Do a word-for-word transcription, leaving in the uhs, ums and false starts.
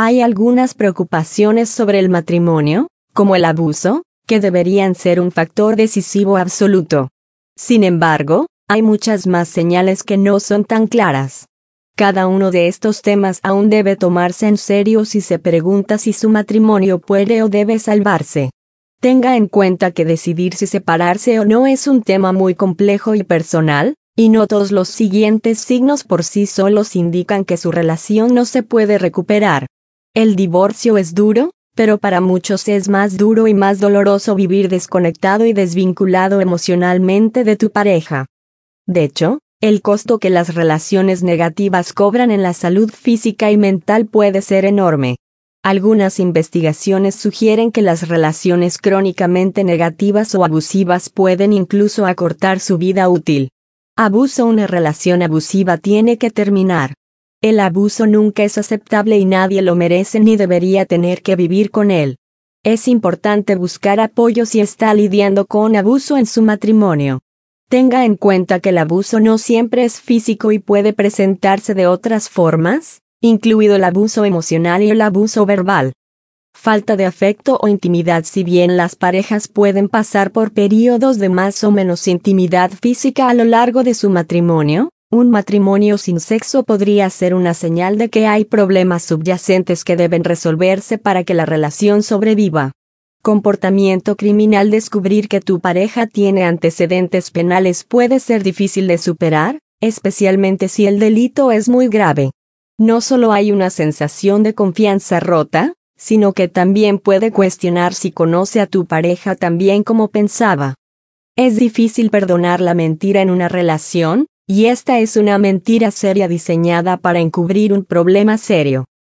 Hay algunas preocupaciones sobre el matrimonio, como el abuso, que deberían ser un factor decisivo absoluto. Sin embargo, hay muchas más señales que no son tan claras. Cada uno de estos temas aún debe tomarse en serio si se pregunta si su matrimonio puede o debe salvarse. Tenga en cuenta que decidir si separarse o no es un tema muy complejo y personal, y no todos los siguientes signos por sí solos indican que su relación no se puede recuperar. El divorcio es duro, pero para muchos es más duro y más doloroso vivir desconectado y desvinculado emocionalmente de tu pareja. De hecho, el costo que las relaciones negativas cobran en la salud física y mental puede ser enorme. Algunas investigaciones sugieren que las relaciones crónicamente negativas o abusivas pueden incluso acortar su vida útil. Abuso. Una relación abusiva tiene que terminar. El abuso nunca es aceptable y nadie lo merece ni debería tener que vivir con él. Es importante buscar apoyo si está lidiando con abuso en su matrimonio. Tenga en cuenta que el abuso no siempre es físico y puede presentarse de otras formas, incluido el abuso emocional y el abuso verbal. Falta de afecto o intimidad. Si bien las parejas pueden pasar por periodos de más o menos intimidad física a lo largo de su matrimonio, un matrimonio sin sexo podría ser una señal de que hay problemas subyacentes que deben resolverse para que la relación sobreviva. Comportamiento criminal. Descubrir que tu pareja tiene antecedentes penales puede ser difícil de superar, especialmente si el delito es muy grave. No solo hay una sensación de confianza rota, sino que también puede cuestionar si conoce a tu pareja tan bien como pensaba. Es difícil perdonar la mentira en una relación, y esta es una mentira seria diseñada para encubrir un problema serio.